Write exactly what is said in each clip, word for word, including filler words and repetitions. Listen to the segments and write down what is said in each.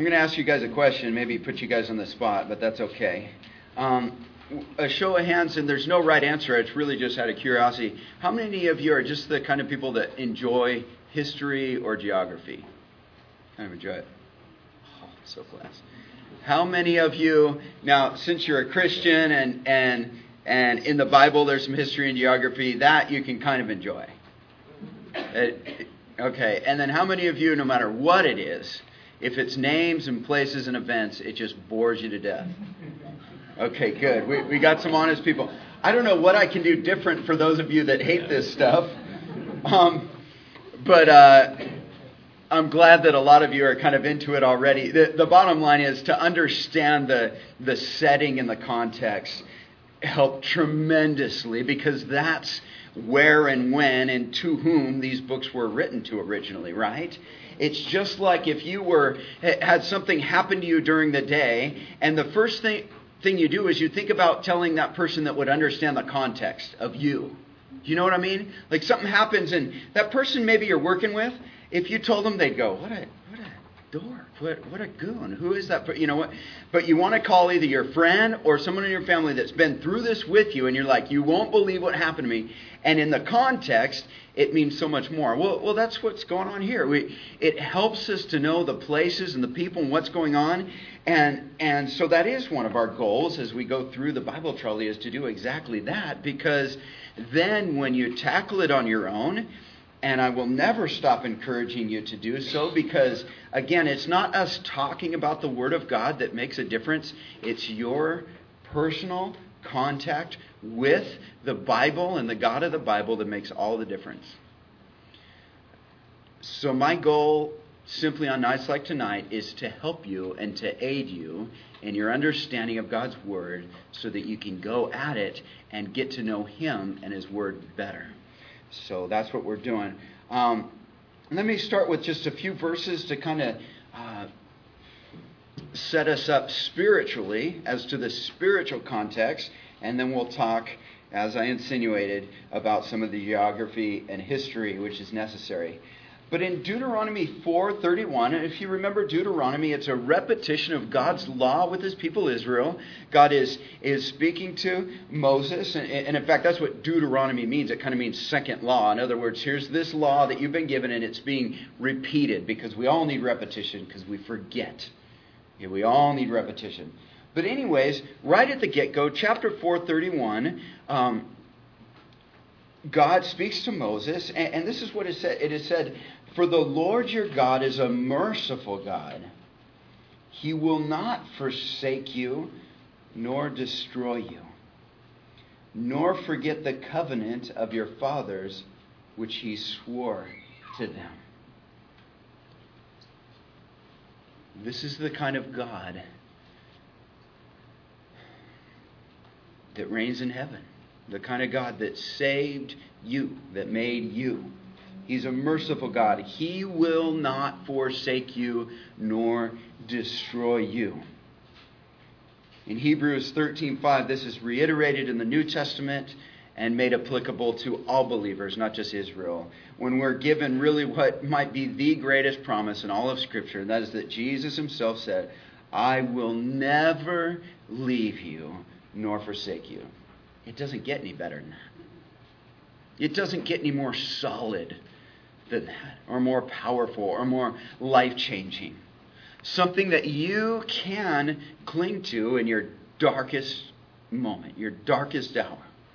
I'm going to ask you guys a question, maybe put you guys on the spot, but that's okay. Um, a show of hands, and there's no right answer. It's really just out of curiosity. How many of you are just the kind of people that enjoy history or geography? Kind of enjoy it. Oh, so class. How many of you, now, since you're a Christian and and and in the Bible there's some history and geography, that you can kind of enjoy? It, okay, and then how many of you, no matter what it is, if it's names and places and events, it just bores you to death? Okay, good. We we got some honest people. I don't know what I can do different for those of you that hate this stuff. Um, but uh, I'm glad that a lot of you are kind of into it already. The, the bottom line is to understand the the setting and the context help tremendously, because that's where and when and to whom these books were written to originally, right? It's just like if you were had something happen to you during the day, and the first thing thing you do is you think about telling that person that would understand the context of you. Do you know what I mean? Like something happens, and that person maybe you're working with, if you told them, they'd go, what a what a dork, what what a goon, who is that? You know what? But you want to call either your friend or someone in your family that's been through this with you, and you're like, you won't believe what happened to me. And in the context, it means so much more. Well, well, that's what's going on here. We, it helps us to know the places and the people and what's going on. And and so that is one of our goals as we go through the Bible trolley, is to do exactly that. Because then when you tackle it on your own, and I will never stop encouraging you to do so, because, again, it's not us talking about the Word of God that makes a difference. It's your personal contact with the Bible and the God of the Bible that makes all the difference. So my goal simply on nights like tonight is to help you and to aid you in your understanding of God's Word so that you can go at it and get to know Him and His Word better. So that's what we're doing. Um, let me start with just a few verses to kind of uh, set us up spiritually as to the spiritual context, and then we'll talk, as I insinuated, about some of the geography and history which is necessary. But in Deuteronomy four thirty-one, and if you remember Deuteronomy, it's a repetition of God's law with His people Israel. God is, is speaking to Moses, and, and in fact, that's what Deuteronomy means. It kind of means second law. In other words, here's this law that you've been given, and it's being repeated, because we all need repetition, because we forget. Yeah, we all need repetition. But anyways, right at the get-go, chapter four thirty-one, um, God speaks to Moses, and, and this is what it said. It is said, "For the Lord your God is a merciful God. He will not forsake you, nor destroy you, nor forget the covenant of your fathers, which He swore to them." This is the kind of God that reigns in heaven. The kind of God that saved you, that made you. He's a merciful God. He will not forsake you nor destroy you. In Hebrews thirteen five, this is reiterated in the New Testament and made applicable to all believers, not just Israel, when we're given really what might be the greatest promise in all of Scripture, and that is that Jesus Himself said, "I will never leave you nor forsake you." It doesn't get any better than that. It doesn't get any more solid than that, or more powerful, or more life-changing. Something that you can cling to in your darkest moment, your darkest hour.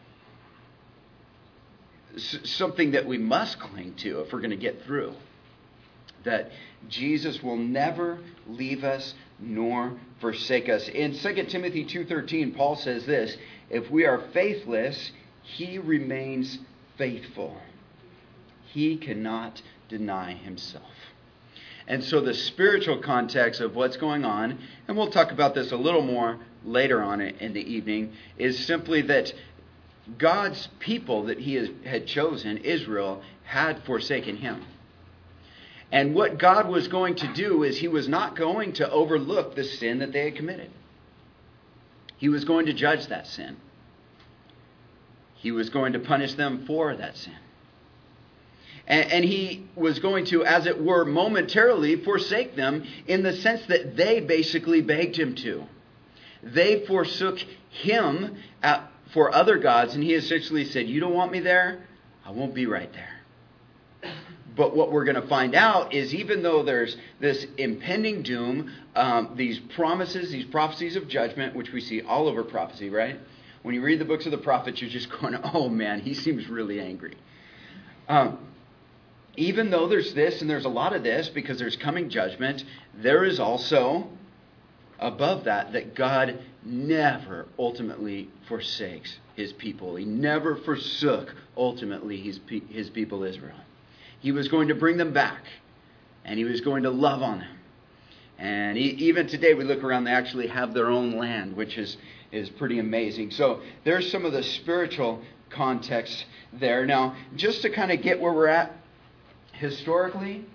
S- something that we must cling to if we're going to get through. That Jesus will never leave us nor forsake us. In Second Timothy two thirteen, Paul says this, "If we are faithless, He remains faithful. He cannot deny Himself." And so the spiritual context of what's going on, and we'll talk about this a little more later on in the evening, is simply that God's people that He has, had chosen, Israel, had forsaken Him. And what God was going to do is He was not going to overlook the sin that they had committed. He was going to judge that sin. He was going to punish them for that sin. And, and he was going to, as it were, momentarily forsake them in the sense that they basically begged him to. They forsook him at, for other gods, and he essentially said, you don't want me there? I won't be right there. But what we're going to find out is even though there's this impending doom, um, these promises, these prophecies of judgment, which we see all over prophecy, right? When you read the books of the prophets, you're just going, oh man, he seems really angry. Um, even though there's this and there's a lot of this because there's coming judgment, there is also above that that God never ultimately forsakes his people. He never forsook ultimately his, his people Israel. He was going to bring them back, and he was going to love on them. And he, even today we look around, they actually have their own land, which is, is pretty amazing. So there's some of the spiritual context there. Now, just to kind of get where we're at historically,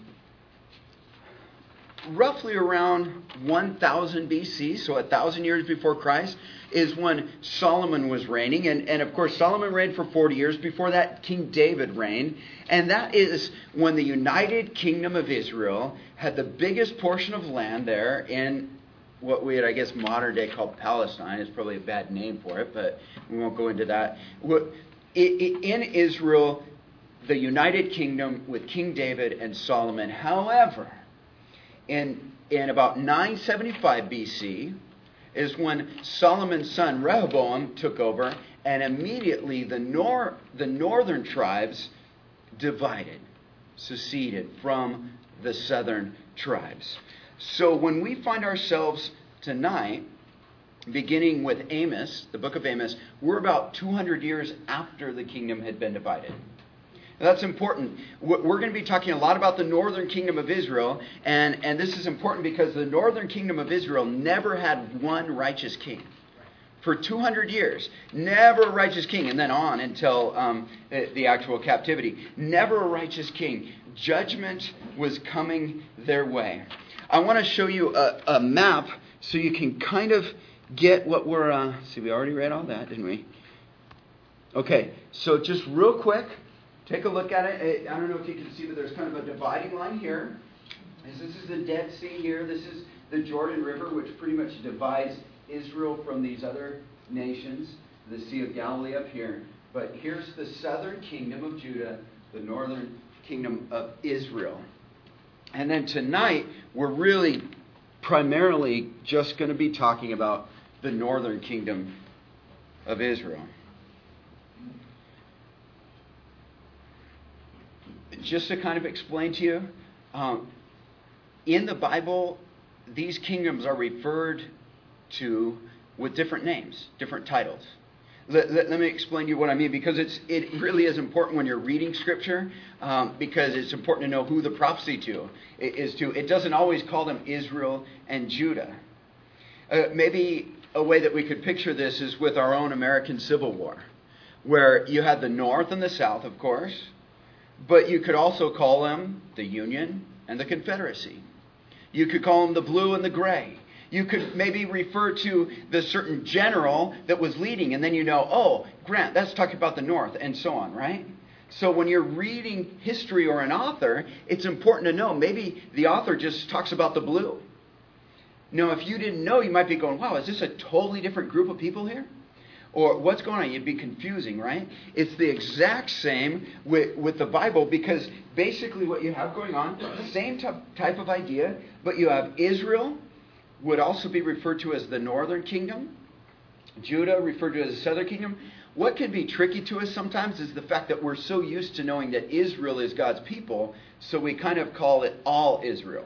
roughly around one thousand B C, so a thousand years before Christ, is when Solomon was reigning. And, and of course, Solomon reigned for forty years. Before that, King David reigned. And that is when the United Kingdom of Israel had the biggest portion of land there in what we would, I guess, modern day call Palestine. It's probably a bad name for it, but we won't go into that. In Israel, the United Kingdom with King David and Solomon. However, In, in about nine seventy-five B C is when Solomon's son Rehoboam took over, and immediately the nor, the northern tribes divided, seceded from the southern tribes. So when we find ourselves tonight, beginning with Amos, the book of Amos, we're about two hundred years after the kingdom had been divided. That's important. We're going to be talking a lot about the northern kingdom of Israel. And, and this is important because the northern kingdom of Israel never had one righteous king. For two hundred years. Never a righteous king. And then on until um, the, the actual captivity. Never a righteous king. Judgment was coming their way. I want to show you a, a map so you can kind of get what we're... Uh, see, we already read all that, didn't we? Okay, so just real quick. Take a look at it. I don't know if you can see, but there's kind of a dividing line here. This is the Dead Sea here. This is the Jordan River, which pretty much divides Israel from these other nations. The Sea of Galilee up here. But here's the southern kingdom of Judah, the northern kingdom of Israel. And then tonight, we're really primarily just going to be talking about the northern kingdom of Israel. Just to kind of explain to you, um, in the Bible, these kingdoms are referred to with different names, different titles. Let, let, let me explain to you what I mean, because it's it really is important when you're reading Scripture, um, because it's important to know who the prophecy to is to. It doesn't always call them Israel and Judah. Uh, maybe a way that we could picture this is with our own American Civil War, where you had the North and the South, of course. But you could also call them the Union and the Confederacy. You could call them the blue and the gray. You could maybe refer to the certain general that was leading, and then you know, oh, Grant, that's talking about the North, and so on, right? So when you're reading history or an author, it's important to know maybe the author just talks about the blue. Now, if you didn't know, you might be going, wow, is this a totally different group of people here? Or what's going on? It'd be confusing, right? It's the exact same with, with the Bible, because basically what you have going on, same t- type of idea, but you have Israel would also be referred to as the northern kingdom. Judah referred to as the southern kingdom. What can be tricky to us sometimes is the fact that we're so used to knowing that Israel is God's people, so we kind of call it all Israel.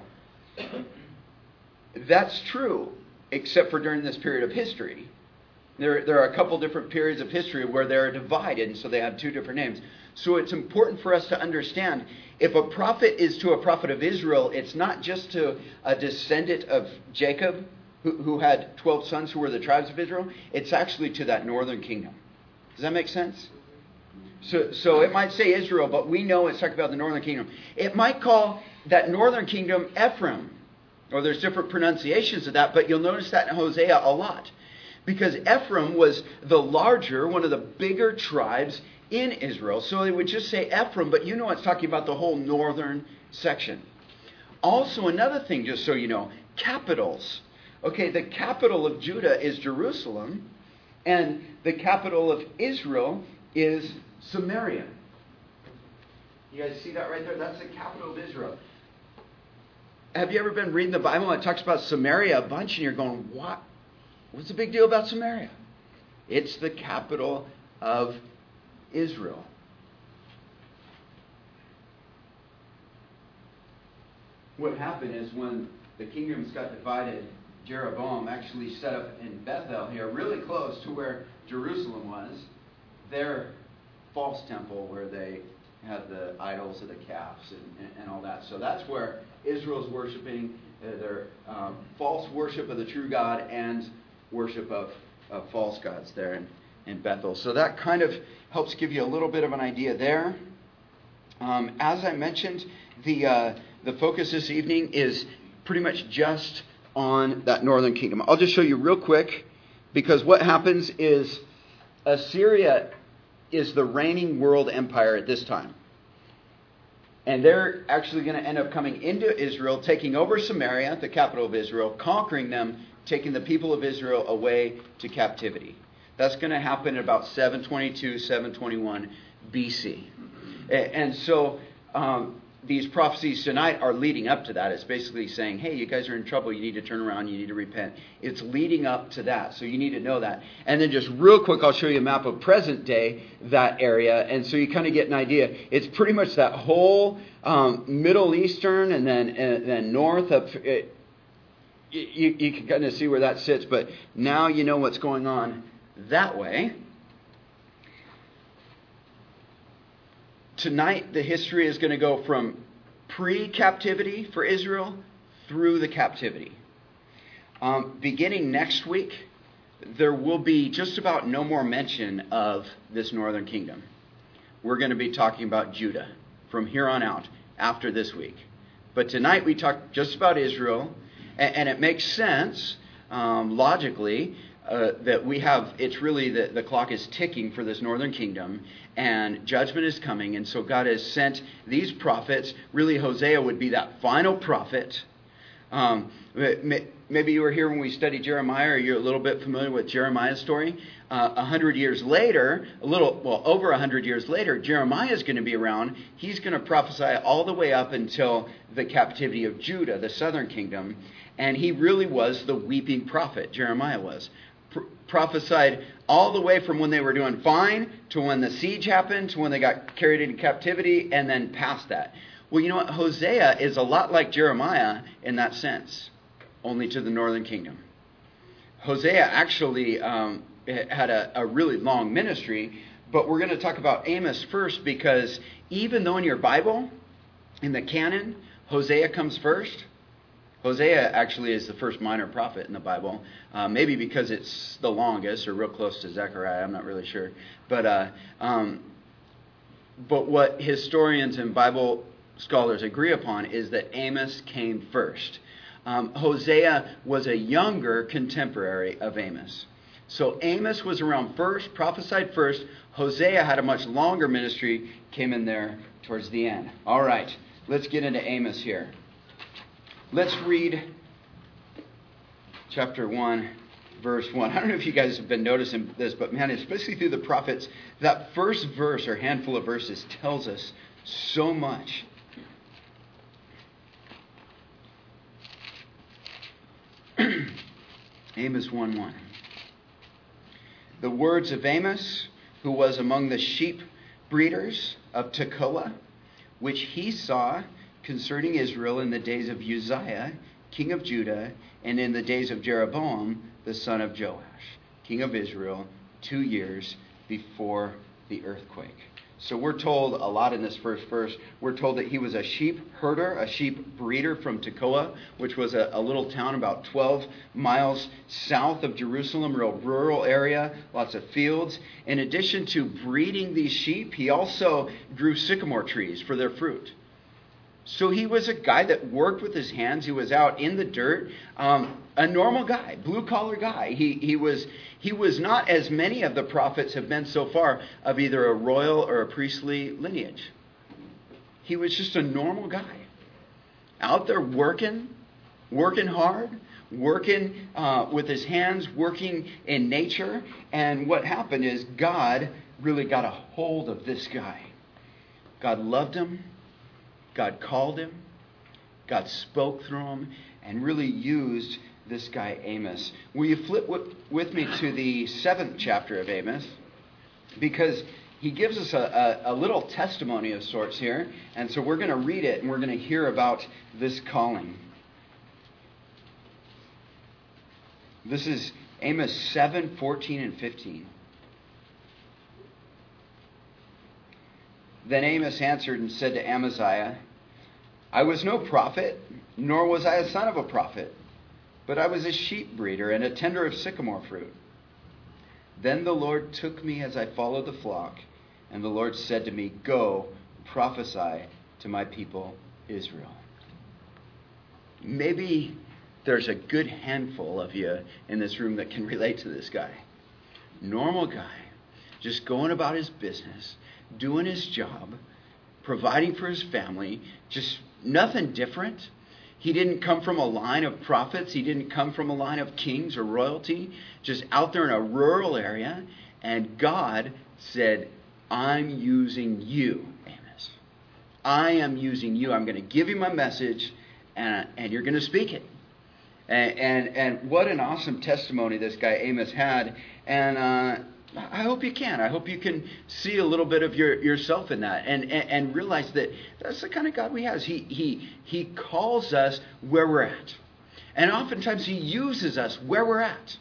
That's true, except for during this period of history. There, there are a couple different periods of history where they're divided, and so they have two different names. So it's important for us to understand, if a prophet is to a prophet of Israel, it's not just to a descendant of Jacob, who, who had twelve sons who were the tribes of Israel. It's actually to that northern kingdom. Does that make sense? So, so it might say Israel, but we know it's talking about the northern kingdom. It might call that northern kingdom Ephraim, or there's different pronunciations of that, but you'll notice that in Hosea a lot. Because Ephraim was the larger, one of the bigger tribes in Israel. So it would just say Ephraim, but you know it's talking about the whole northern section. Also, another thing, just so you know, capitals. Okay, the capital of Judah is Jerusalem, and the capital of Israel is Samaria. You guys see that right there? That's the capital of Israel. Have you ever been reading the Bible and it talks about Samaria a bunch and you're going, what? What's the big deal about Samaria? It's the capital of Israel. What happened is when the kingdoms got divided, Jeroboam actually set up in Bethel here, really close to where Jerusalem was, their false temple where they had the idols of the calves and, and, and all that. So that's where Israel's worshiping uh, their um, false worship of the true God and worship of, of false gods there in, in Bethel. So that kind of helps give you a little bit of an idea there. Um, as I mentioned, the uh, the focus this evening is pretty much just on that northern kingdom. I'll just show you real quick, because what happens is Assyria is the reigning world empire at this time. And they're actually going to end up coming into Israel, taking over Samaria, the capital of Israel, conquering them, taking the people of Israel away to captivity. That's going to happen in about seven twenty-two, seven twenty-one B C. And so um, these prophecies tonight are leading up to that. It's basically saying, hey, you guys are in trouble. You need to turn around. You need to repent. It's leading up to that. So you need to know that. And then just real quick, I'll show you a map of present day, that area. And so you kind of get an idea. It's pretty much that whole um, Middle Eastern and then and then north of it. You, you can kind of see where that sits. But now you know what's going on that way. Tonight, the history is going to go from pre-captivity for Israel through the captivity. Um, beginning next week, there will be just about no more mention of this northern kingdom. We're going to be talking about Judah from here on out after this week. But tonight we talk just about Israel, and, and it makes sense um, logically uh, that we have, it's really the, the clock is ticking for this northern kingdom, and judgment is coming. And so God has sent these prophets. Really, Hosea would be that final prophet. Um, maybe you were here when we studied Jeremiah, or you're a little bit familiar with Jeremiah's story. Uh, a hundred years later, a little, well, over a hundred years later, Jeremiah is going to be around. He's going to prophesy all the way up until the captivity of Judah, the southern kingdom. And he really was the weeping prophet, Jeremiah was. Prophesied all the way from when they were doing fine to when the siege happened to when they got carried into captivity, and then past that. Well, you know what? Hosea is a lot like Jeremiah in that sense, only to the northern kingdom. Hosea actually um, had a, a really long ministry, but we're going to talk about Amos first, because even though in your Bible, in the canon, Hosea comes first, Hosea actually is the first minor prophet in the Bible, uh, maybe because it's the longest or real close to Zechariah. I'm not really sure. But uh, um, but what historians and Bible scholars agree upon is that Amos came first. Um, Hosea was a younger contemporary of Amos. So Amos was around first, prophesied first. Hosea had a much longer ministry, came in there towards the end. All right, let's get into Amos here. Let's read chapter one, verse one. I don't know if you guys have been noticing this, but man, especially through the prophets, that first verse or handful of verses tells us so much. Amos one one. The words of Amos, who was among the sheep breeders of Tekoa, which he saw concerning Israel in the days of Uzziah, king of Judah, and in the days of Jeroboam, the son of Joash, king of Israel, two years before the earthquake. So we're told a lot in this first verse. We're told that he was a sheep herder, a sheep breeder from Tekoa, which was a, a little town about twelve miles south of Jerusalem, real rural area, lots of fields. In addition to breeding these sheep, he also grew sycamore trees for their fruit. So he was a guy that worked with his hands. He was out in the dirt, um, a normal guy, blue-collar guy. He he was he was not, as many of the prophets have been so far, of either a royal or a priestly lineage. He was just a normal guy, out there working, working hard, working uh, with his hands, working in nature. And what happened is God really got a hold of this guy. God loved him. God called him. God spoke through him and really used this guy Amos. Will you flip with me to the seventh chapter of Amos? Because he gives us a, a, a little testimony of sorts here. And so we're going to read it and we're going to hear about this calling. This is Amos seven, fourteen, and fifteen. Then Amos answered and said to Amaziah, I was no prophet, nor was I a son of a prophet, but I was a sheep breeder and a tender of sycamore fruit. Then the Lord took me as I followed the flock, and the Lord said to me, Go, prophesy to my people Israel. Maybe there's a good handful of you in this room that can relate to this guy. Normal guy, just going about his business, doing his job, providing for his family, just nothing different. He didn't come from a line of prophets. He didn't come from a line of kings or royalty, just out there in a rural area. And God said, I'm using you, Amos. I am using you. I'm going to give you my message, and, and you're going to speak it. And, and, and what an awesome testimony this guy Amos had. And uh, I hope you can. I hope you can see a little bit of your, yourself in that and, and, and realize that that's the kind of God we have. He, he, he calls us where we're at. And oftentimes he uses us where we're at.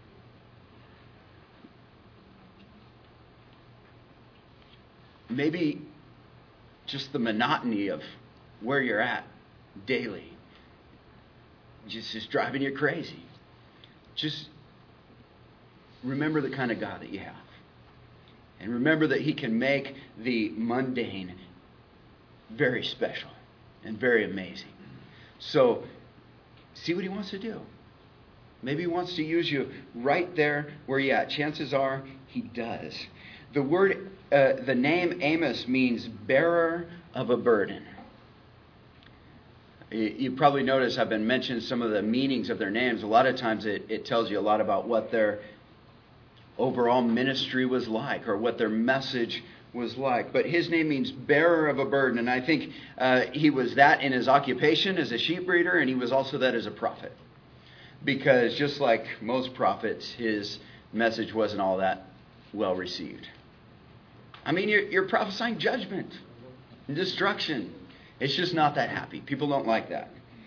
Maybe just the monotony of where you're at daily just is driving you crazy. Just remember the kind of God that you have. And remember that he can make the mundane very special and very amazing. So, see what he wants to do. Maybe he wants to use you right there where you're at. Chances are he does. The word, uh, the name Amos means bearer of a burden. You probably notice I've been mentioning some of the meanings of their names. A lot of times it, it tells you a lot about what their overall ministry was like or what their message was like. But his name means bearer of a burden. And I think uh, he was that in his occupation as a sheep breeder, and he was also that as a prophet. Because just like most prophets, his message wasn't all that well received. I mean, you're, you're prophesying judgment and destruction. It's just not that happy. People don't like that.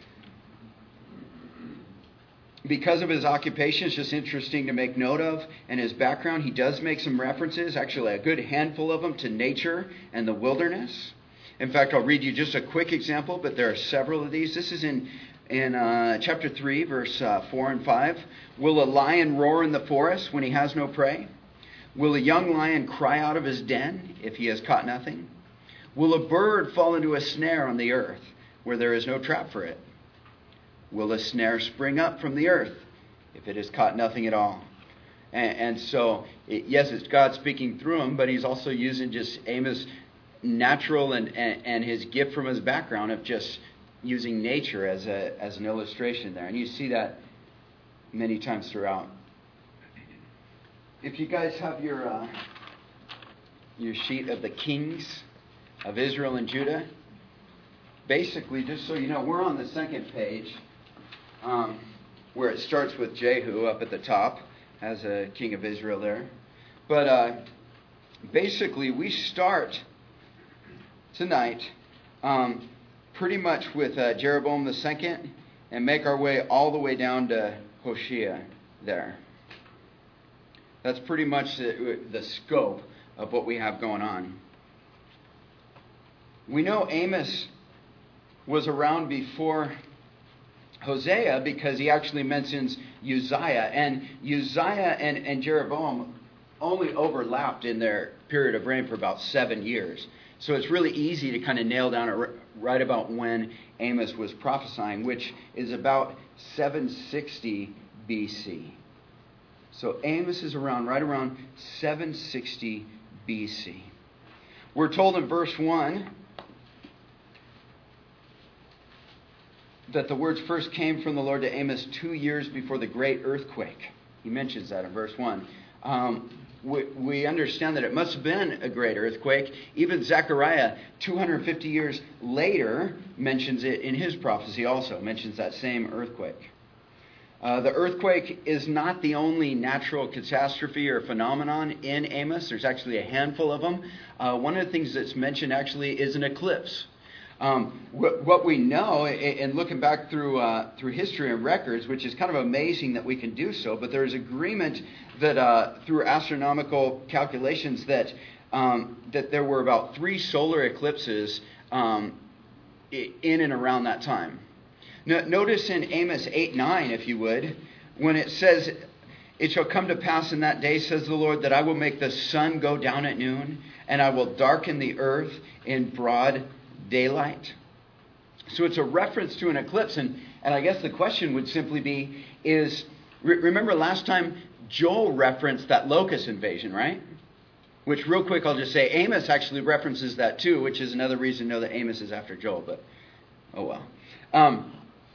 Because of his occupation, it's just interesting to make note of. And his background, he does make some references, actually a good handful of them, to nature and the wilderness. In fact, I'll read you just a quick example, but there are several of these. This is in, in uh, chapter three, verse uh, four and five. Will a lion roar in the forest when he has no prey? Will a young lion cry out of his den if he has caught nothing? Will a bird fall into a snare on the earth where there is no trap for it? Will a snare spring up from the earth if it has caught nothing at all? And, and so, it, yes, it's God speaking through him, but he's also using just Amos' natural and, and, and his gift from his background of just using nature as a as an illustration there. And you see that many times throughout. If you guys have your uh, your sheet of the kings of Israel and Judah, basically, just so you know, we're on the second page, um, where it starts with Jehu up at the top as a king of Israel there. But uh, basically, we start tonight um, pretty much with uh, Jeroboam the second and make our way all the way down to Hoshea there. That's pretty much the, the scope of what we have going on. We know Amos was around before Hosea because he actually mentions Uzziah. And Uzziah and, and Jeroboam only overlapped in their period of reign for about seven years. So it's really easy to kind of nail down right about when Amos was prophesying, which is about seven sixty B C. So Amos is around, right around seven sixty B C. We're told in verse one that the words first came from the Lord to Amos two years before the great earthquake. He mentions that in verse one. Um, we, we understand that it must have been a great earthquake. Even Zechariah, two hundred fifty years later, mentions it in his prophecy also, mentions that same earthquake. Uh, the earthquake is not the only natural catastrophe or phenomenon in Amos. There's actually a handful of them. Uh, one of the things that's mentioned actually is an eclipse. Um, wh- what we know, and looking back through uh, through history and records, which is kind of amazing that we can do so, but there is agreement that uh, through astronomical calculations that um, that there were about three solar eclipses um, in and around that time. No, notice in Amos eight nine, if you would, when it says, "It shall come to pass in that day, says the Lord, that I will make the sun go down at noon, and I will darken the earth in broad daylight." So it's a reference to an eclipse, and, and I guess the question would simply be, is, re- remember last time Joel referenced that locust invasion, right? Which real quick I'll just say, Amos actually references that too, which is another reason to know that Amos is after Joel, but oh well. Um,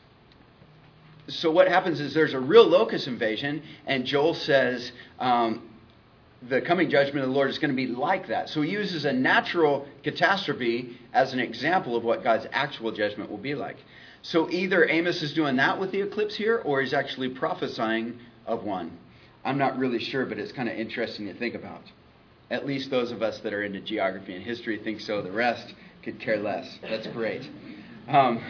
so what happens is there's a real locust invasion, and Joel says, um, the coming judgment of the Lord is going to be like that. So he uses a natural catastrophe as an example of what God's actual judgment will be like. So either Amos is doing that with the eclipse here, or he's actually prophesying of one. I'm not really sure, but it's kind of interesting to think about. At least those of us that are into geography and history think so. The rest could care less. That's great. Um,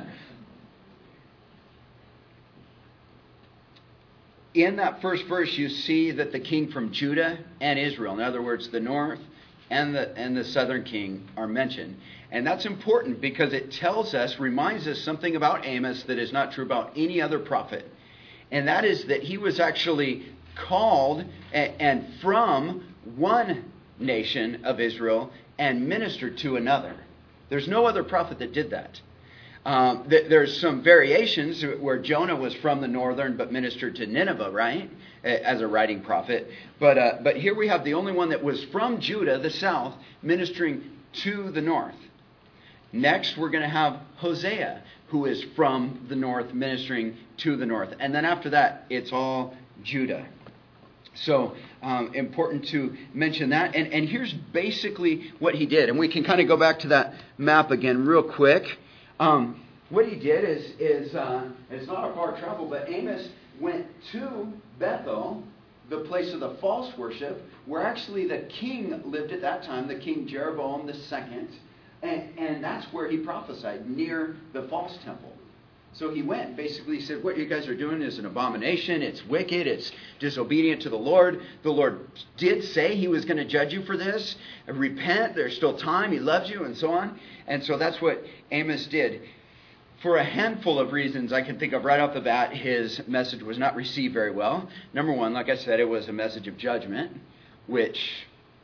In that first verse, you see that the king from Judah and Israel, in other words, the north and the and the southern king, are mentioned. And that's important because it tells us, reminds us something about Amos that is not true about any other prophet. And that is that he was actually called and, and from one nation of Israel and ministered to another. There's no other prophet that did that. Um, th- there's some variations where Jonah was from the northern but ministered to Nineveh, right, as a writing prophet. But uh, but here we have the only one that was from Judah, the south, ministering to the north. Next, we're going to have Hosea, who is from the north, ministering to the north. And then after that, it's all Judah. So um, important to mention that. And, and here's basically what he did. And we can kind of go back to that map again real quick. Um, what he did is, is uh, it's not a far travel, but Amos went to Bethel, the place of the false worship, where actually the king lived at that time, the king Jeroboam the second, and, and that's where he prophesied, near the false temple. So he went, basically said, what you guys are doing is an abomination, it's wicked, it's disobedient to the Lord. The Lord did say he was going to judge you for this. Repent, there's still time, he loves you, and so on. And so that's what Amos did. For a handful of reasons I can think of right off the bat, his message was not received very well. Number one, like I said, it was a message of judgment, which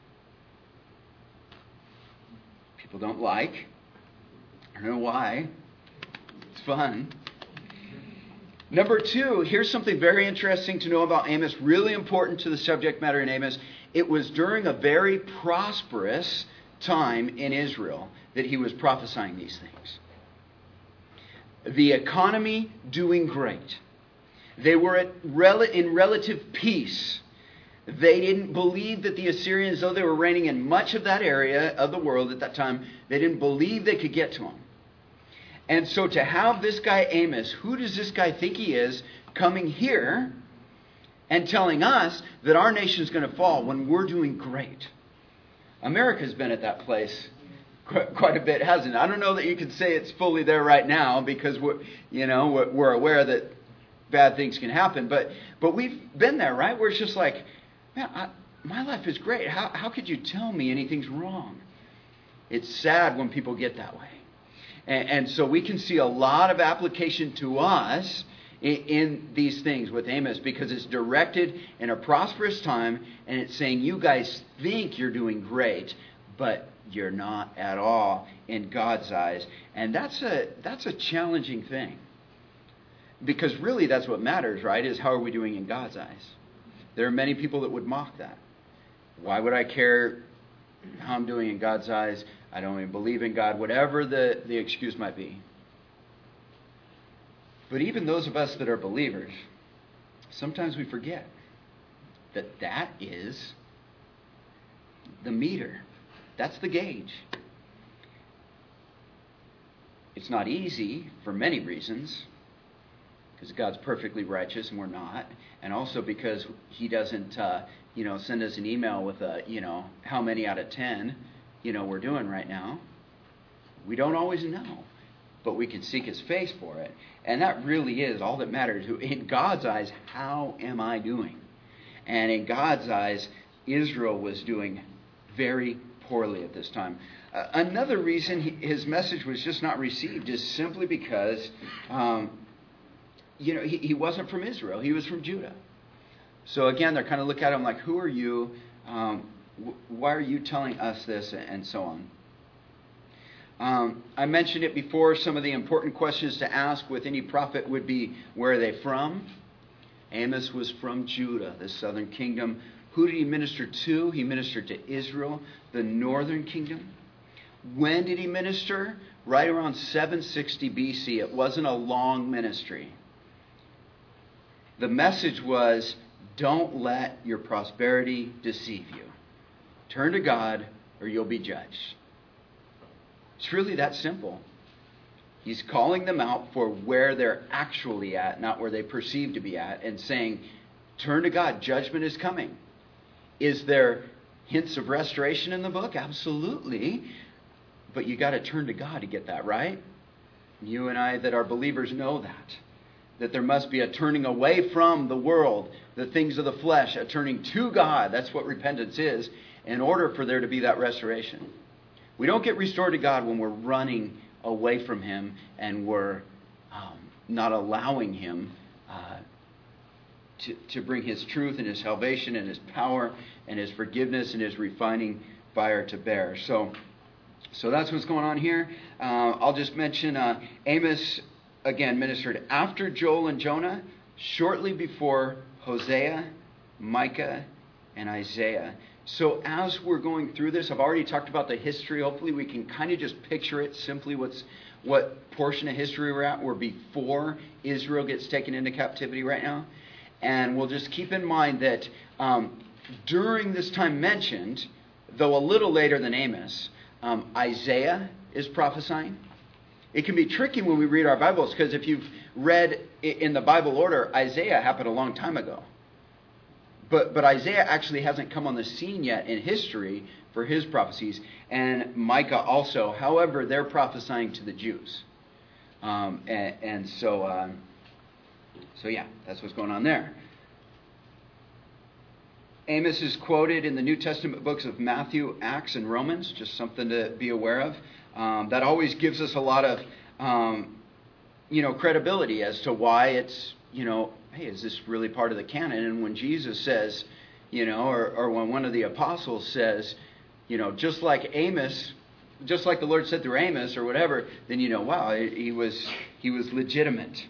people don't like. I don't know why. It's fun. Number two, here's something very interesting to know about Amos, really important to the subject matter in Amos. It was during a very prosperous time in Israel that he was prophesying these things. The economy doing great. They were at rel- in relative peace. They didn't believe that the Assyrians, though they were reigning in much of that area of the world at that time, they didn't believe they could get to them. And so to have this guy Amos, who does this guy think he is, coming here and telling us that our nation is going to fall when we're doing great? America's been at that place quite a bit, hasn't it? I don't know that you can say it's fully there right now because we're, you know, we're aware that bad things can happen. But but we've been there, right? Where it's just like, man, I, my life is great. How how could you tell me anything's wrong? It's sad when people get that way. And, and so we can see a lot of application to us in, in these things with Amos because it's directed in a prosperous time and it's saying you guys think you're doing great, but you're not at all in God's eyes. And that's a that's a challenging thing. Because really that's what matters, right? Is how are we doing in God's eyes? There are many people that would mock that. Why would I care how I'm doing in God's eyes? I don't even believe in God, whatever the, the excuse might be. But even those of us that are believers, sometimes we forget that that is the meter. That's the gauge. It's not easy for many reasons, because God's perfectly righteous and we're not, and also because He doesn't, uh, you know, send us an email with a, you know, how many out of ten, you know, we're doing right now. We don't always know, but we can seek His face for it, and that really is all that matters. In God's eyes, how am I doing? And in God's eyes, Israel was doing very poorly at this time. Uh, another reason he, his message was just not received is simply because, um, you know, he, he wasn't from Israel. He was from Judah. So again, they're kind of look at him like, who are you? Um, w- why are you telling us this? And so on. Um, I mentioned it before. Some of the important questions to ask with any prophet would be, where are they from? Amos was from Judah, the southern kingdom. Who did he minister to? He ministered to Israel, the northern kingdom. When did he minister? Right around seven sixty B C. It wasn't a long ministry. The message was, don't let your prosperity deceive you. Turn to God or you'll be judged. It's really that simple. He's calling them out for where they're actually at, not where they perceive to be at, and saying, turn to God. Judgment is coming. Is there hints of restoration in the book? Absolutely. But you got to turn to God to get that, right? You and I that are believers know that. That there must be a turning away from the world, the things of the flesh, a turning to God. That's what repentance is, in order for there to be that restoration. We don't get restored to God when we're running away from Him and we're um, not allowing Him uh, to, to bring His truth and His salvation and His power and His forgiveness and His refining fire to bear. So, so that's what's going on here. Uh, I'll just mention uh, Amos, again, ministered after Joel and Jonah, shortly before Hosea, Micah, and Isaiah. So as we're going through this, I've already talked about the history. Hopefully we can kind of just picture it simply what's what portion of history we're at. We're before Israel gets taken into captivity right now. And we'll just keep in mind that um, during this time mentioned, though a little later than Amos, um, Isaiah is prophesying. It can be tricky when we read our Bibles, because if you've read in the Bible order, Isaiah happened a long time ago. But but Isaiah actually hasn't come on the scene yet in history for his prophecies. And Micah also. However, they're prophesying to the Jews. Um, and, and so, um, so yeah, that's what's going on there. Amos is quoted in the New Testament books of Matthew, Acts, and Romans. Just something to be aware of. Um, that always gives us a lot of, um, you know, credibility as to why it's, you know, hey, is this really part of the canon? And when Jesus says, you know, or, or when one of the apostles says, you know, just like Amos, just like the Lord said through Amos or whatever, then you know, wow, he was he was legitimate.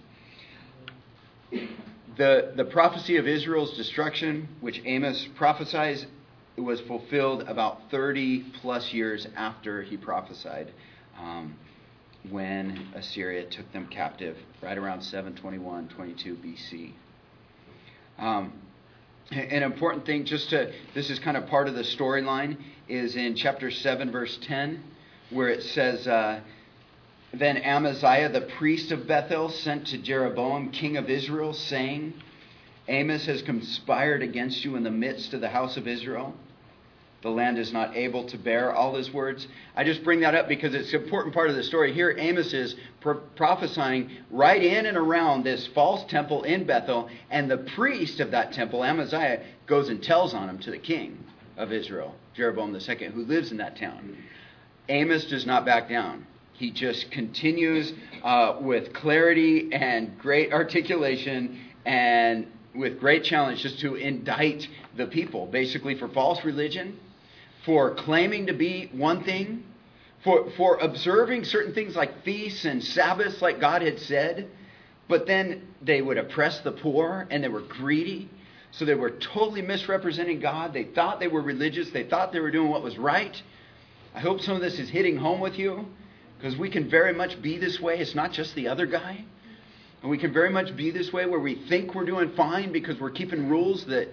The the prophecy of Israel's destruction, which Amos prophesies, it was fulfilled about thirty plus years after he prophesied, um, when Assyria took them captive, right around seven twenty-one, twenty-two B C. Um, an important thing, just to, this is kind of part of the storyline, is in chapter seven, verse ten, where it says, uh, Then Amaziah, the priest of Bethel, sent to Jeroboam, king of Israel, saying, Amos has conspired against you in the midst of the house of Israel. The land is not able to bear all his words. I just bring that up because it's an important part of the story. Here Amos is pro- prophesying right in and around this false temple in Bethel. And the priest of that temple, Amaziah, goes and tells on him to the king of Israel, Jeroboam the second, who lives in that town. Amos does not back down. He just continues uh, with clarity and great articulation and with great challenge just to indict the people, basically for false religion, for claiming to be one thing, for, for observing certain things like feasts and Sabbaths like God had said, but then they would oppress the poor and they were greedy. So they were totally misrepresenting God. They thought they were religious. They thought they were doing what was right. I hope some of this is hitting home with you, because we can very much be this way. It's not just the other guy. And we can very much be this way where we think we're doing fine because we're keeping rules that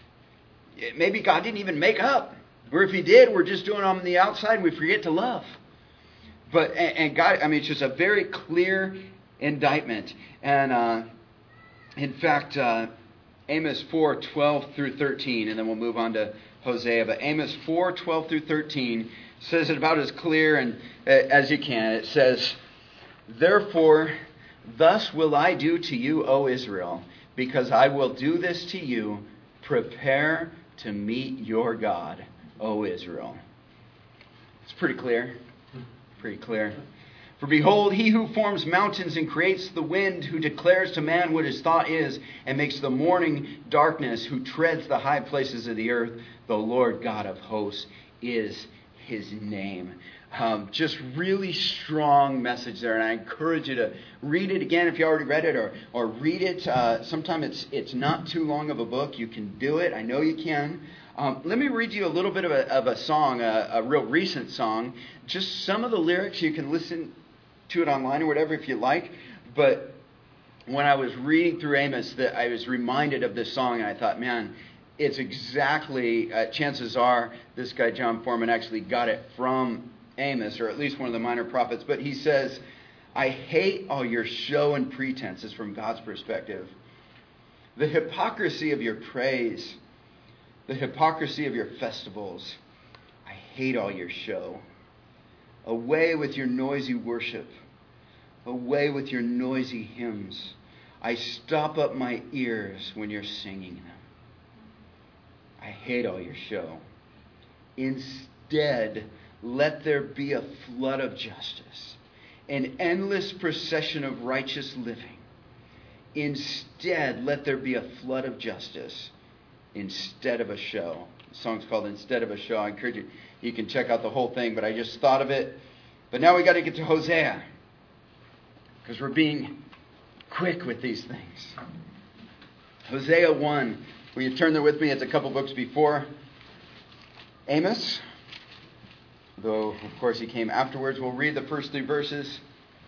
maybe God didn't even make up. Or if he did, we're just doing them on the outside and we forget to love. But, and, and God, I mean, it's just a very clear indictment. And uh, in fact, uh, Amos four, twelve through thirteen, and then we'll move on to Hosea. But Amos four, twelve through thirteen says it about as clear and uh, as you can. It says, "Therefore, thus will I do to you, O Israel, because I will do this to you. Prepare to meet your God, O Israel." It's pretty clear. Pretty clear. "For behold, he who forms mountains and creates the wind, who declares to man what his thought is, and makes the morning darkness, who treads the high places of the earth, the Lord God of hosts is his name." Um, just really strong message there, and I encourage you to read it again if you already read it, or or read it. Uh, sometime it's it's not too long of a book. You can do it. I know you can. Um, let me read you a little bit of a, of a song, a, a real recent song. Just some of the lyrics. You can listen to it online or whatever if you like. But when I was reading through Amos, that I was reminded of this song, and I thought, man, it's exactly. Uh, chances are this guy John Foreman actually got it from Amos, or at least one of the minor prophets. But he says, "I hate all your show and pretenses," from God's perspective. "The hypocrisy of your praise, the hypocrisy of your festivals. I hate all your show. Away with your noisy worship. Away with your noisy hymns. I stop up my ears when you're singing them. I hate all your show. Instead, let there be a flood of justice, an endless procession of righteous living. Instead, let there be a flood of justice instead of a show." The song's called "Instead of a Show." I encourage you, you can check out the whole thing, but I just thought of it. But now we got to get to Hosea, because we're being quick with these things. Hosea one. Will you turn there with me? It's a couple books before Amos, though, of course, he came afterwards. We'll read the first three verses.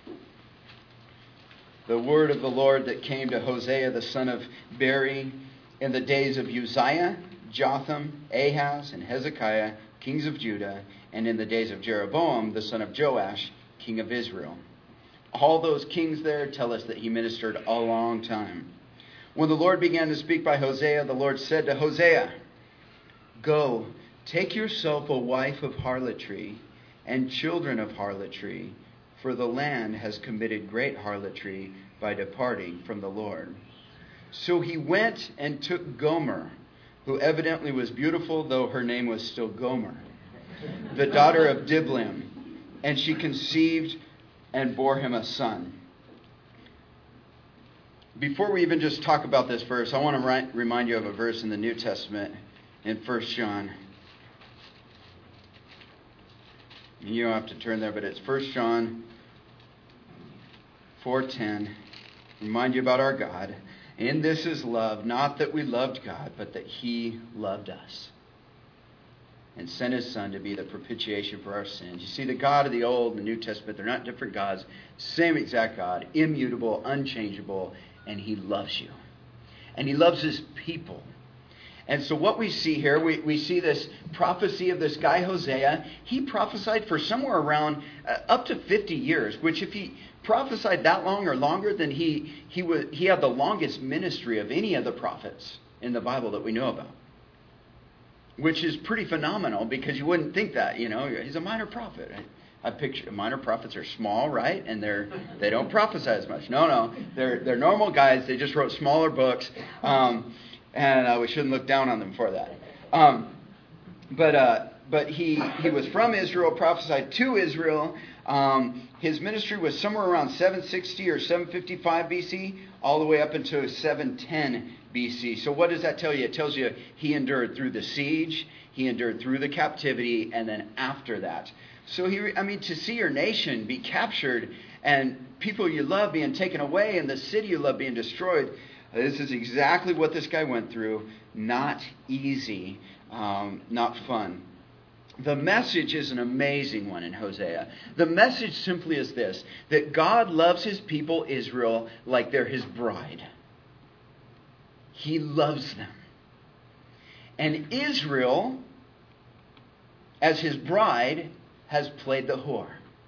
"The word of the Lord that came to Hosea the son of Beeri in the days of Uzziah, Jotham, Ahaz, and Hezekiah, kings of Judah, and in the days of Jeroboam the son of Joash, king of Israel." All those kings there tell us that he ministered a long time. "When the Lord began to speak by Hosea, the Lord said to Hosea, 'Go, take yourself a wife of harlotry and children of harlotry, for the land has committed great harlotry by departing from the Lord.' So he went and took Gomer, who evidently was beautiful, though her name was still Gomer, the daughter of Diblaim, and she conceived and bore him a son." Before we even just talk about this verse, I want to ri- remind you of a verse in the New Testament in First John. You don't have to turn there, but it's First John four ten. Remind you about our God. "In this is love, not that we loved God, but that he loved us and sent his Son to be the propitiation for our sins." You see, the God of the Old and the New Testament, they're not different gods. Same exact God, immutable, unchangeable, and he loves you. And he loves his people. And so what we see here, we, we see this prophecy of this guy Hosea. He prophesied for somewhere around uh, up to fifty years, which if he prophesied that long or longer, then he, he, was, he had the longest ministry of any of the prophets in the Bible that we know about. Which is pretty phenomenal, because you wouldn't think that, you know, he's a minor prophet. I, I picture minor prophets are small, right? And they're they don't prophesy as much. No, no, they're they're normal guys. They just wrote smaller books, um, and uh, we shouldn't look down on them for that. Um, but uh, but he he was from Israel, prophesied to Israel. Um, his ministry was somewhere around seven sixty or seven fifty-five B C all the way up until seven ten B C. So what does that tell you? It tells you he endured through the siege, he endured through the captivity, and then after that. So he, I mean, to see your nation be captured and people you love being taken away and the city you love being destroyed, this is exactly what this guy went through. Not easy, um, not fun. The message is an amazing one in Hosea. The message simply is this, that God loves his people Israel like they're his bride. He loves them. And Israel, as his bride, has played the whore,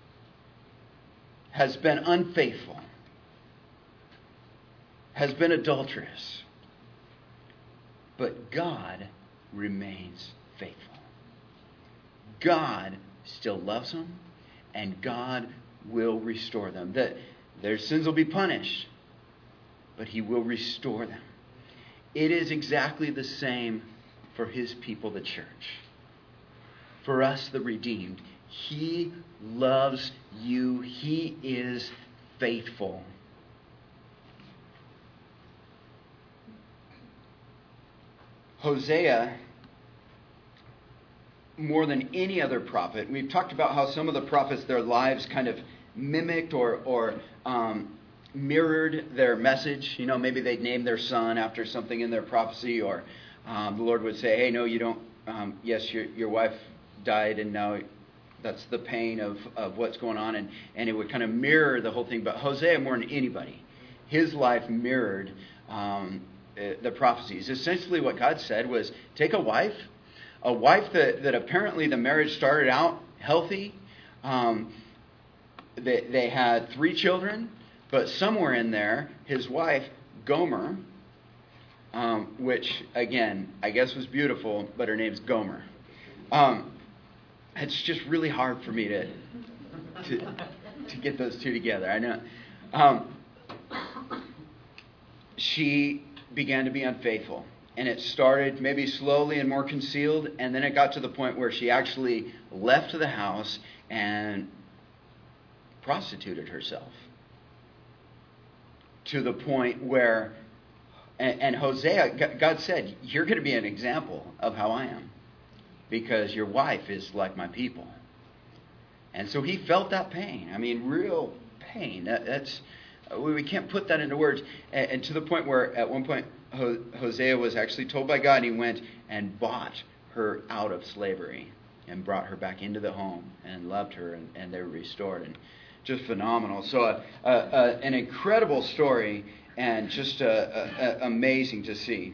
has been unfaithful, has been adulterous. But God remains faithful. God still loves them, and God will restore them. That their sins will be punished, but he will restore them. It is exactly the same for his people, the church. For us, the redeemed. He loves you. He is faithful. Hosea, more than any other prophet, we've talked about how some of the prophets, their lives kind of mimicked or, or um, mirrored their message. You know, maybe they'd name their son after something in their prophecy, or um, the Lord would say, hey, no, you don't, um, yes, your, your wife died, and now that's the pain of, of what's going on, and, and it would kind of mirror the whole thing. But Hosea, more than anybody, his life mirrored um, the prophecies. Essentially what God said was, take a wife, a wife that, that apparently the marriage started out healthy. Um, they, they had three children, but somewhere in there, his wife, Gomer, um, which, again, I guess was beautiful, but her name's Gomer. Um, it's just really hard for me to, to, to get those two together. I know. Um, she began to be unfaithful. And it started maybe slowly and more concealed, and then it got to the point where she actually left the house and prostituted herself. To the point where, and, and Hosea, God said, you're going to be an example of how I am, because your wife is like my people. And so he felt that pain. I mean, real pain. That, that's we can't put that into words. And, and to the point where at one point, Hosea was actually told by God, and he went and bought her out of slavery and brought her back into the home and loved her, and, and they were restored. And just phenomenal. So uh, uh, uh, an incredible story, and just uh, uh, amazing to see.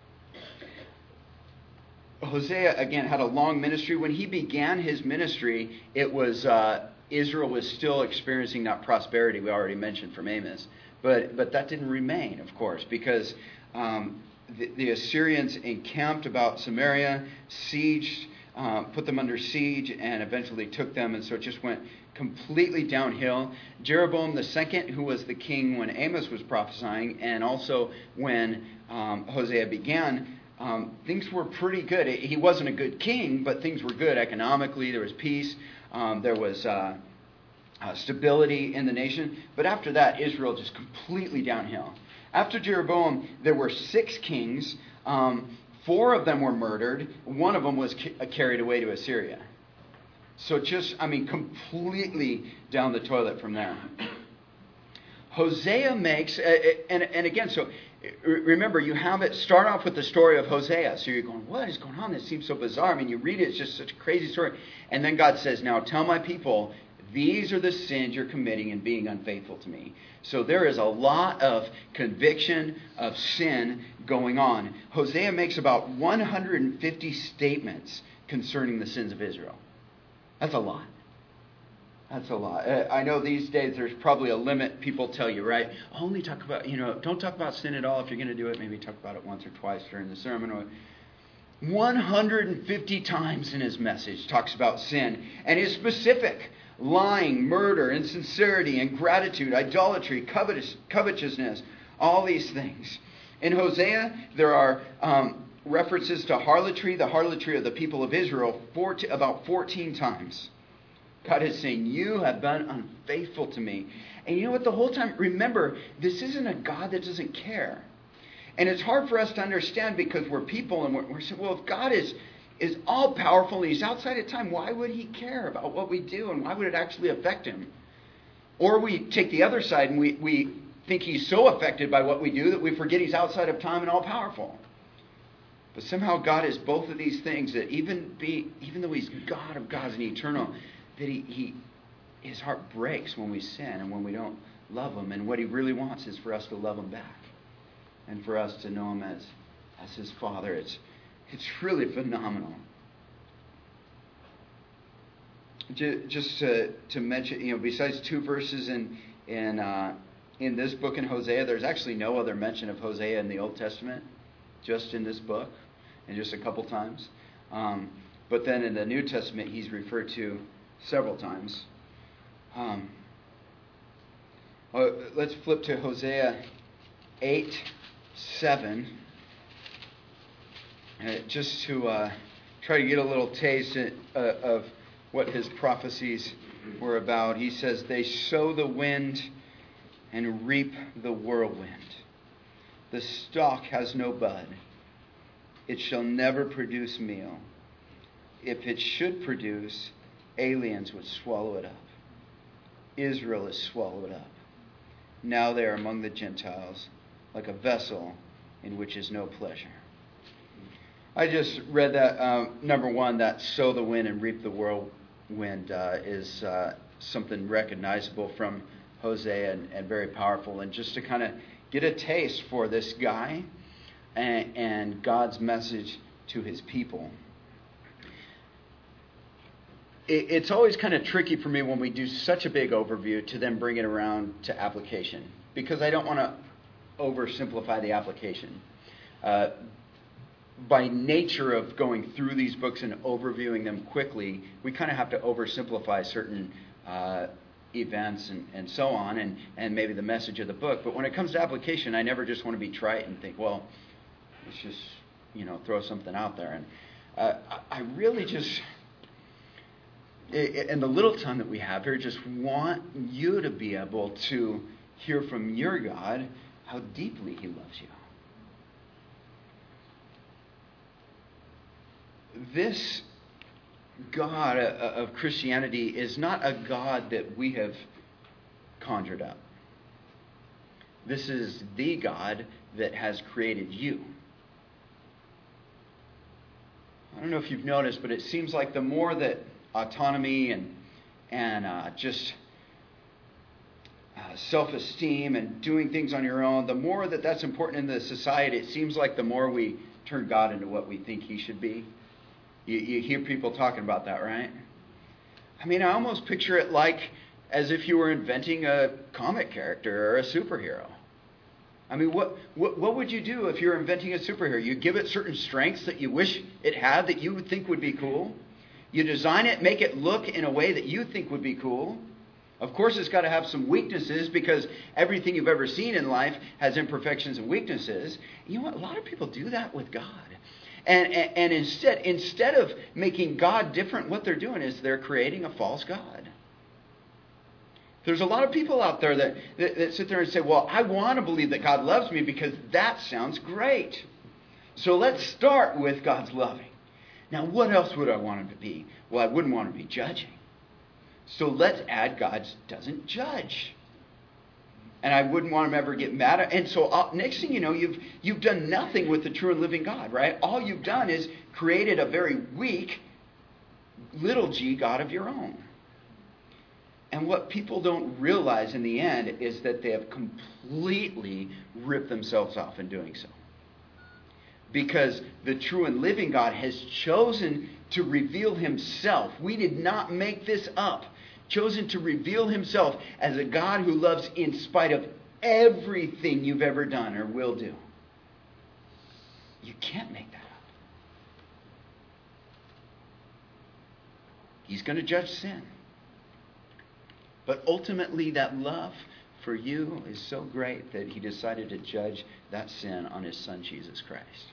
Hosea, again, had a long ministry. When he began his ministry, it was uh, Israel was still experiencing that prosperity we already mentioned from Amos. But, but that didn't remain, of course, because Um, the, the Assyrians encamped about Samaria, sieged, uh, put them under siege, and eventually took them. And so it just went completely downhill. Jeroboam the second, who was the king when Amos was prophesying, and also when um, Hosea began, um, things were pretty good. He wasn't a good king, but things were good economically. There was peace. Um, there was uh, uh, stability in the nation. But after that, Israel just completely downhill. After Jeroboam, there were six kings. Um, four of them were murdered. One of them was ca- carried away to Assyria. So just, I mean, completely down the toilet from there. Hosea makes, uh, and, and again, so remember, you have it start off with the story of Hosea. So you're going, what is going on? This seems so bizarre. I mean, you read it, it's just such a crazy story. And then God says, now tell my people, these are the sins you're committing in being unfaithful to me. So there is a lot of conviction of sin going on. Hosea makes about one hundred fifty statements concerning the sins of Israel. That's a lot. That's a lot. I know these days there's probably a limit. People tell you, right? Only talk about, you know, don't talk about sin at all. If you're going to do it, maybe talk about it once or twice during the sermon. Or one hundred fifty times in his message talks about sin, and is specific. Lying, murder, insincerity, ingratitude, idolatry, covetous, covetousness, all these things. In Hosea, there are um, references to harlotry, the harlotry of the people of Israel, fourteen, about fourteen times. God is saying, you have been unfaithful to me. And you know what? The whole time, remember, this isn't a God that doesn't care. And it's hard for us to understand because we're people and we're, we're saying, well, if God is, is all-powerful and He's outside of time, why would He care about what we do and why would it actually affect Him? Or we take the other side and we, we think He's so affected by what we do that we forget He's outside of time and all-powerful. But somehow God is both of these things, that even be even though He's God of gods and eternal, that he, he His heart breaks when we sin and when we don't love Him. And what He really wants is for us to love Him back. And for us to know Him as, as His Father. It's it's really phenomenal. Just to, to mention, you know, besides two verses in in uh, in this book in Hosea, there's actually no other mention of Hosea in the Old Testament, just in this book, and just a couple times. Um, but then in the New Testament, he's referred to several times. Um, well, let's flip to Hosea eight seven, uh, just to uh, try to get a little taste uh, of what his prophecies were about. He says, they sow the wind and reap the whirlwind. The stalk has no bud. It shall never produce meal. If it should produce, aliens would swallow it up. Israel is swallowed up. Now they are among the Gentiles, like a vessel in which is no pleasure. I just read that, uh, number one, that sow the wind and reap the whirlwind uh, is uh, something recognizable from Hosea and, and very powerful. And just to kind of get a taste for this guy and, and God's message to His people. It, it's always kind of tricky for me when we do such a big overview to then bring it around to application, because I don't want to oversimplify the application. Uh, by nature of going through these books and overviewing them quickly, we kind of have to oversimplify certain uh, events and, and so on, and, and maybe the message of the book. But when it comes to application, I never just want to be trite and think, well, let's just, you know, throw something out there. And uh, I really just, in the little time that we have here, just want you to be able to hear from your God how deeply He loves you. This God of Christianity is not a God that we have conjured up. This is the God that has created you. I don't know if you've noticed, but it seems like the more that autonomy and and uh, just uh, self-esteem and doing things on your own, the more that that's important in the society, it seems like the more we turn God into what we think He should be. You, you hear people talking about that, right? I mean, I almost picture it like as if you were inventing a comic character or a superhero. I mean, what, what what would you do if you're inventing a superhero? You give it certain strengths that you wish it had that you would think would be cool. You design it, make it look in a way that you think would be cool. Of course, it's got to have some weaknesses, because everything you've ever seen in life has imperfections and weaknesses. You know what? A lot of people do that with God. And, and, and instead, instead of making God different, what they're doing is they're creating a false God. There's a lot of people out there that, that, that sit there and say, well, I want to believe that God loves me because that sounds great. So let's start with God's loving. Now, what else would I want Him to be? Well, I wouldn't want to be judging. So let's add God doesn't judge. And I wouldn't want Him ever get mad at. And so uh, next thing you know, you've you've done nothing with the true and living God, right? All you've done is created a very weak, little g God of your own. And what people don't realize in the end is that they have completely ripped themselves off in doing so. Because the true and living God has chosen to reveal Himself. We did not make this up. Chosen to reveal Himself as a God who loves in spite of everything you've ever done or will do. You can't make that up. He's going to judge sin. But ultimately, that love for you is so great that He decided to judge that sin on His Son, Jesus Christ.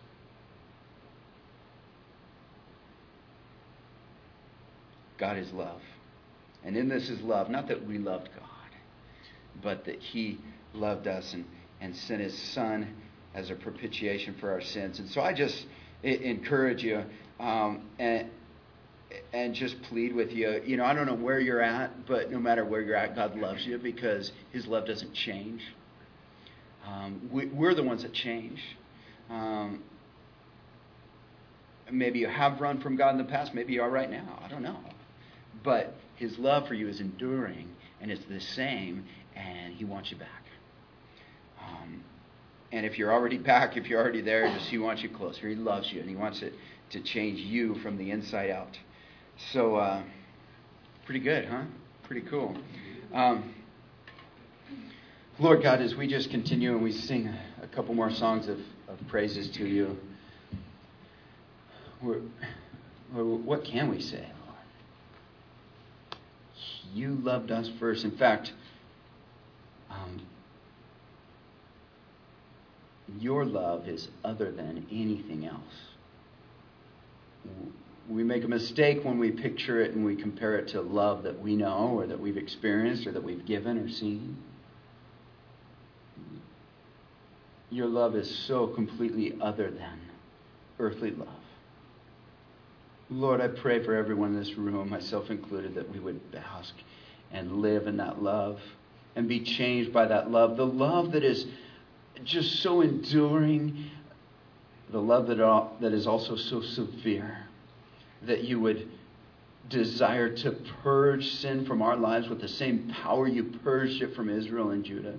God is love. And in this is love, not that we loved God, but that he loved us and, and sent his son as a propitiation for our sins. And so I just I- encourage you um, and and just plead with you. You know, I don't know where you're at, but no matter where you're at, God loves you because his love doesn't change. Um, we, we're the ones that change. Um, maybe you have run from God in the past. Maybe you are right now. I don't know. But his love for you is enduring, and it's the same, and he wants you back. Um, and if you're already back, if you're already there, just he wants you closer. He loves you, and he wants it to change you from the inside out. So, uh, pretty good, huh? Pretty cool. Um, Lord God, as we just continue and we sing a couple more songs of, of praises to you, we're, we're, what can we say, Lord? You loved us first. In fact, um, your love is other than anything else. We make a mistake when we picture it and we compare it to love that we know or that we've experienced or that we've given or seen. Your love is so completely other than earthly love. Lord, I pray for everyone in this room, myself included, that we would bask and live in that love and be changed by that love. The love that is just so enduring, the love that, are, that is also so severe, that you would desire to purge sin from our lives with the same power you purged it from Israel and Judah.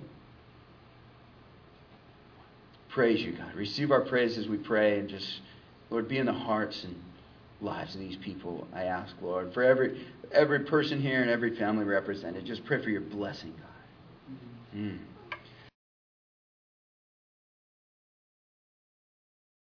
Praise you, God. Receive our praise as we pray, and just, Lord, be in the hearts and lives of these people, I ask, Lord. For every every person here and every family represented, just pray for your blessing, God. Mm.